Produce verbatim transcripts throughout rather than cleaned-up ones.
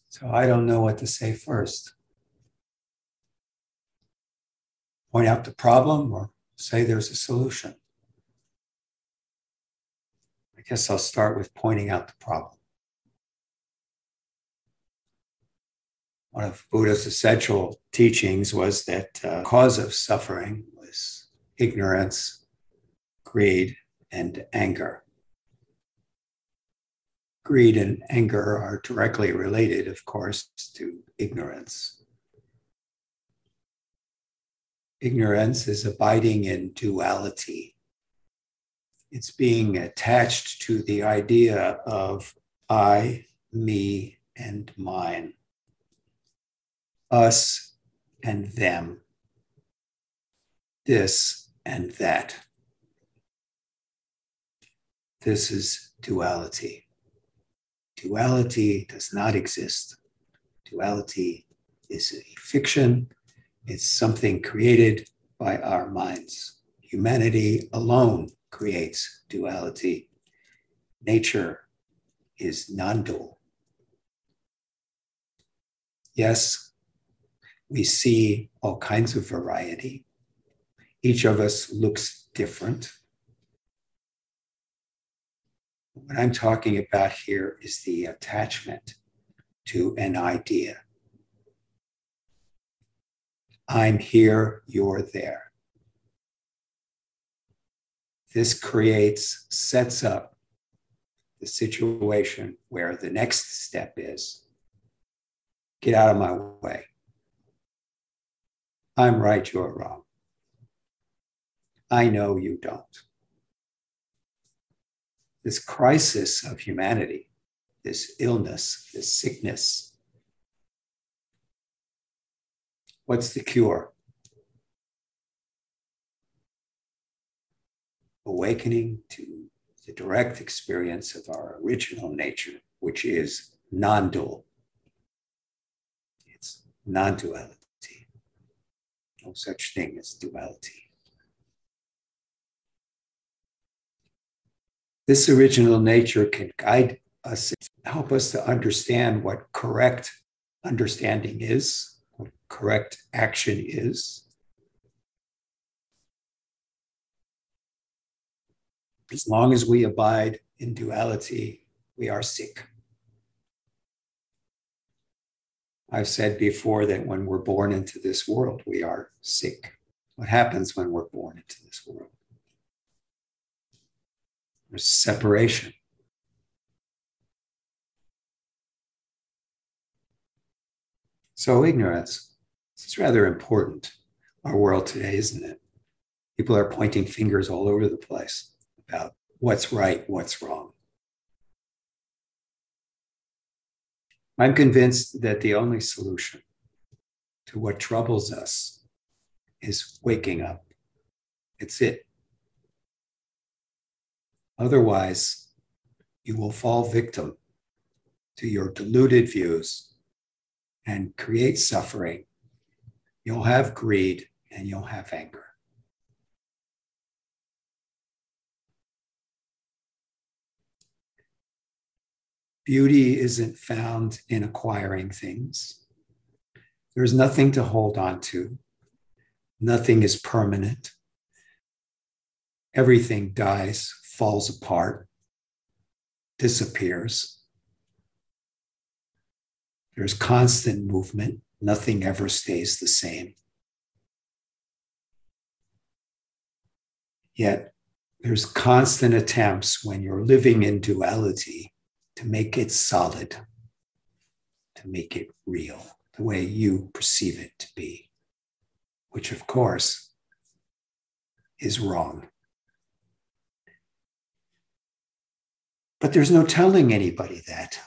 So I don't know what to say first. Point out the problem or say there's a solution? I guess I'll start with pointing out the problem. One of Buddha's essential teachings was that uh, cause of suffering was ignorance, greed, and anger. Greed and anger are directly related, of course, to ignorance. Ignorance is abiding in duality. It's being attached to the idea of I, me, and mine, us and them, this and that. This is duality. Duality does not exist. Duality is a fiction. It's something created by our minds. Humanity alone creates duality. Nature is non-dual. Yes, we see all kinds of variety. Each of us looks different. What I'm talking about here is the attachment to an idea. I'm here, you're there. This creates, sets up the situation where the next step is, get out of my way. I'm right, you're wrong. I know you don't. This crisis of humanity, this illness, this sickness, what's the cure? Awakening to the direct experience of our original nature, which is non-dual. It's non-duality. No such thing as duality. This original nature can guide us, help us to understand what correct understanding is, what correct action is. As long as we abide in duality, we are sick. I've said before that when we're born into this world, we are sick. What happens when we're born into this world? There's separation. So ignorance, this is rather important, our world today, isn't it? People are pointing fingers all over the place about what's right, what's wrong. I'm convinced that the only solution to what troubles us is waking up. It's it. Otherwise, you will fall victim to your deluded views and create suffering. You'll have greed and you'll have anger. Beauty isn't found in acquiring things. There's nothing to hold on to. Nothing is permanent. Everything dies, falls apart, disappears. There's constant movement. Nothing ever stays the same. Yet there's constant attempts when you're living in duality to make it solid, to make it real, the way you perceive it to be, which of course is wrong. But there's no telling anybody that,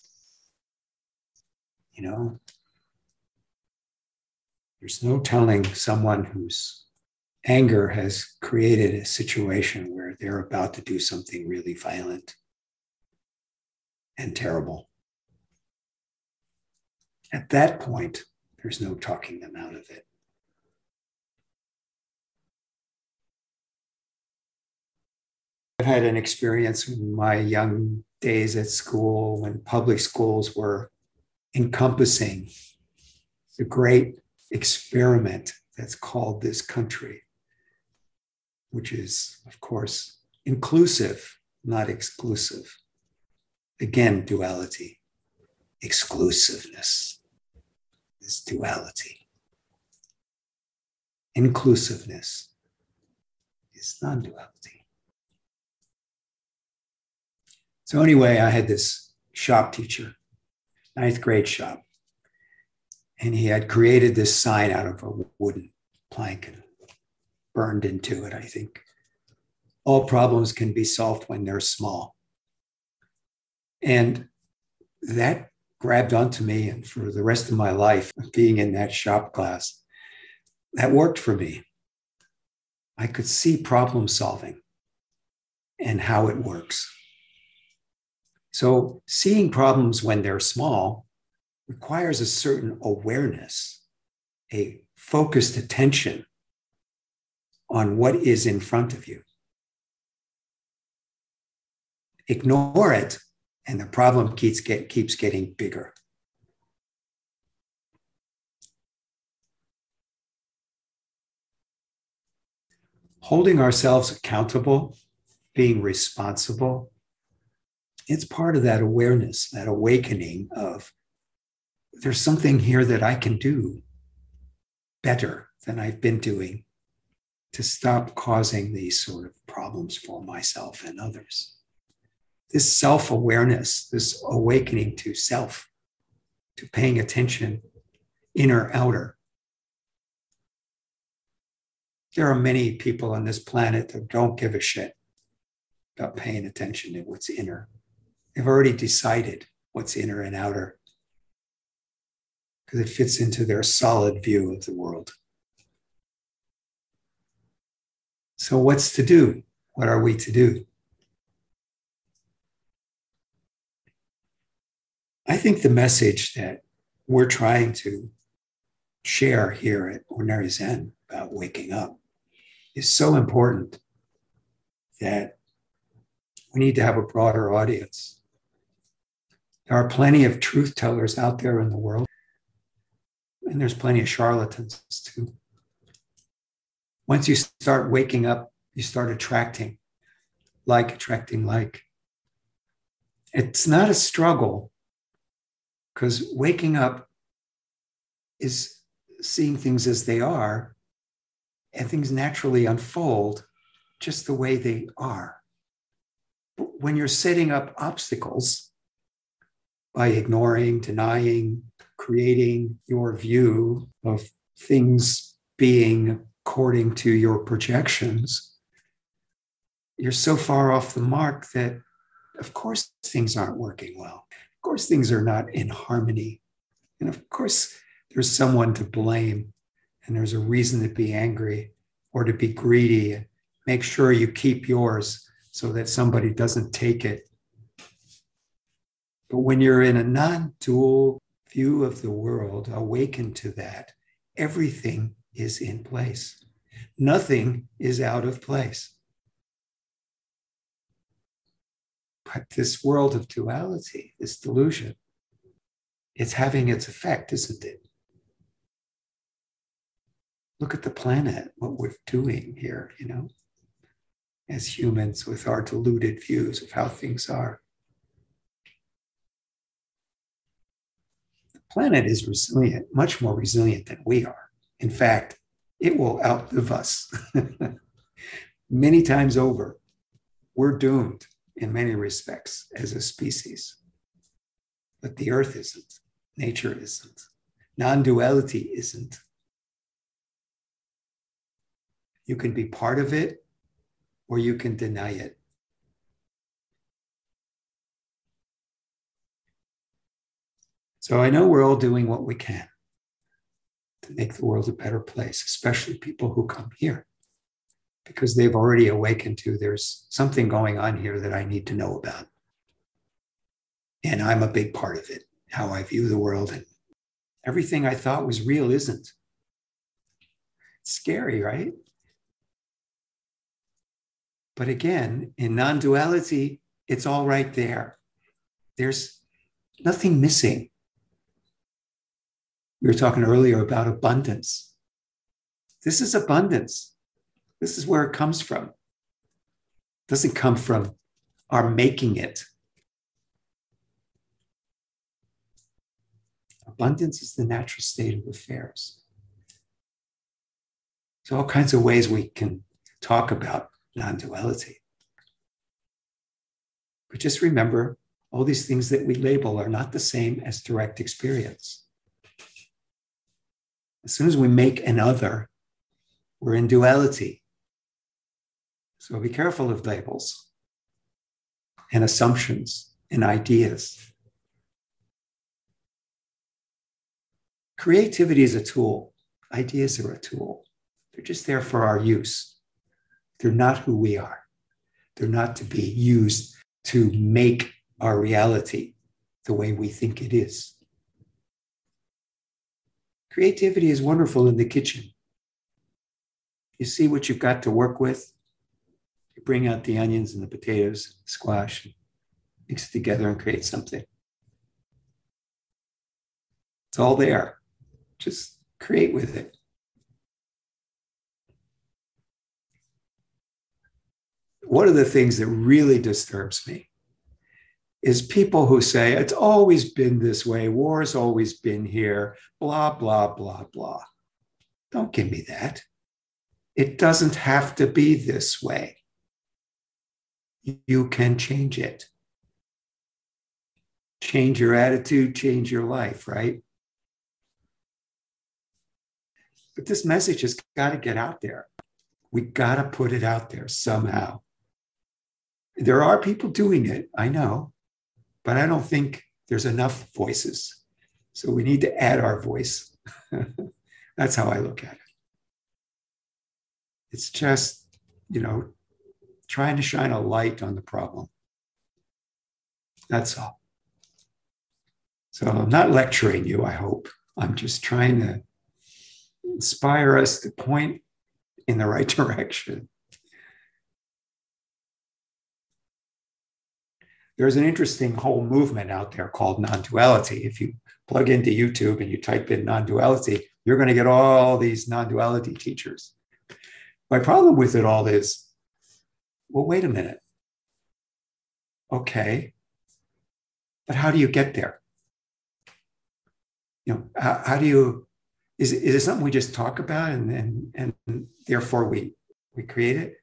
you know? There's no telling someone whose anger has created a situation where they're about to do something really violent and terrible. At that point, there's no talking them out of it. I've had an experience in my young days at school when public schools were encompassing the great experiment that's called this country, which is, of course, inclusive, not exclusive. Again, duality. Exclusiveness is duality. Inclusiveness is non-duality. So anyway, I had this shop teacher, ninth grade shop, and he had created this sign out of a wooden plank and burned into it, I think. All problems can be solved when they're small. And that grabbed onto me, and for the rest of my life, being in that shop class, that worked for me. I could see problem solving and how it works. So seeing problems when they're small requires a certain awareness, a focused attention on what is in front of you. Ignore it, and the problem keeps, get, keeps getting bigger. Holding ourselves accountable, being responsible, it's part of that awareness, that awakening of there's something here that I can do better than I've been doing to stop causing these sort of problems for myself and others. This self-awareness, this awakening to self, to paying attention, inner, outer. There are many people on this planet that don't give a shit about paying attention to what's inner. They've already decided what's inner and outer because it fits into their solid view of the world. So what's to do? What are we to do? I think the message that we're trying to share here at Ordinary Zen about waking up is so important that we need to have a broader audience. There are plenty of truth tellers out there in the world, and there's plenty of charlatans too. Once you start waking up, you start attracting like, attracting like. It's not a struggle, because waking up is seeing things as they are, and things naturally unfold just the way they are. But when you're setting up obstacles by ignoring, denying, creating your view of things being according to your projections, you're so far off the mark that, of course, things aren't working well. Of course, things are not in harmony. And of course, there's someone to blame, and there's a reason to be angry or to be greedy. Make sure you keep yours so that somebody doesn't take it. But when you're in a non-dual view of the world, awaken to that, everything is in place. Nothing is out of place. But this world of duality, this delusion, it's having its effect, isn't it? Look at the planet, what we're doing here, you know, as humans with our deluded views of how things are. The planet is resilient, much more resilient than we are. In fact, it will outlive us many times over. We're doomed in many respects as a species. But the earth isn't. Nature isn't. Non-duality isn't. You can be part of it, or you can deny it. So I know we're all doing what we can to make the world a better place, especially people who come here, because they've already awakened to there's something going on here that I need to know about. And I'm a big part of it, how I view the world. And everything I thought was real isn't. It's scary, right? But again, in non-duality, it's all right there. There's nothing missing. We were talking earlier about abundance. This is abundance. This is where it comes from. It doesn't come from our making it. Abundance is the natural state of affairs. So all kinds of ways we can talk about non-duality. But just remember, all these things that we label are not the same as direct experience. As soon as we make an other, we're in duality. So be careful of labels and assumptions and ideas. Creativity is a tool. Ideas are a tool. They're just there for our use. They're not who we are. They're not to be used to make our reality the way we think it is. Creativity is wonderful in the kitchen. You see what you've got to work with. You bring out the onions and the potatoes, squash, mix it together and create something. It's all there. Just create with it. One of the things that really disturbs me is people who say, it's always been this way, war's always been here, blah, blah, blah, blah. Don't give me that. It doesn't have to be this way. You can change it. Change your attitude, change your life, right? But this message has got to get out there. We got to put it out there somehow. There are people doing it, I know, but I don't think there's enough voices. So we need to add our voice. That's how I look at it. It's just, you know, trying to shine a light on the problem. That's all. So I'm not lecturing you, I hope. I'm just trying to inspire us to point in the right direction. There's an interesting whole movement out there called non-duality. If you plug into YouTube and you type in non-duality, you're going to get all these non-duality teachers. My problem with it all is, well, wait a minute. Okay, but how do you get there? You know, how, how do you, is it, is it something we just talk about and, and, and therefore we, we create it?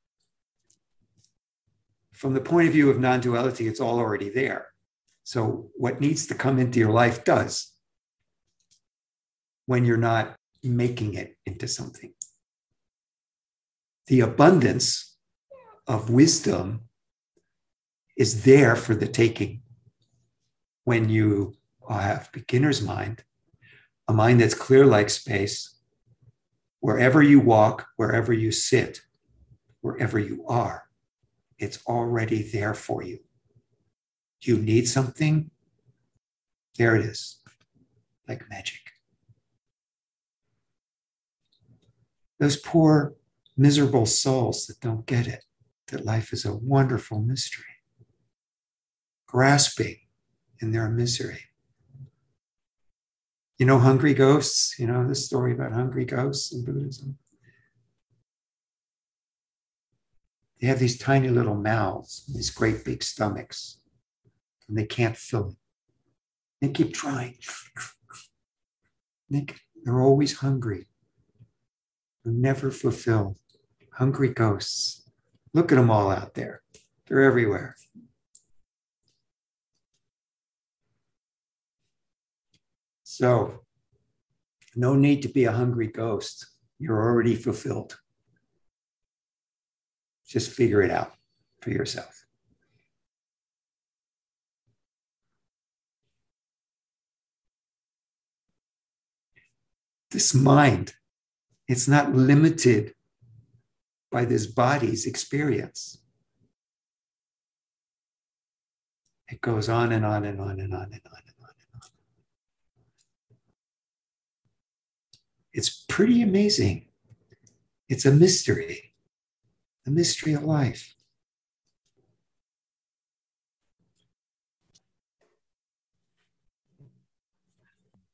From the point of view of non-duality, it's all already there. So what needs to come into your life does when you're not making it into something. The abundance of wisdom is there for the taking when you have beginner's mind, a mind that's clear like space, wherever you walk, wherever you sit, wherever you are. It's already there for you. Do you need something? There it is, like magic. Those poor, miserable souls that don't get it, that life is a wonderful mystery, grasping in their misery. You know, hungry ghosts, you know, this story about hungry ghosts in Buddhism. They have these tiny little mouths, these great big stomachs, and they can't fill it. They keep trying. They're always hungry. They're never fulfilled. Hungry ghosts. Look at them all out there. They're everywhere. So, no need to be a hungry ghost. You're already fulfilled. Just figure it out for yourself. This mind, it's not limited by this body's experience. It goes on and on and on and on and on and on and on. It's pretty amazing. It's a mystery. The mystery of life.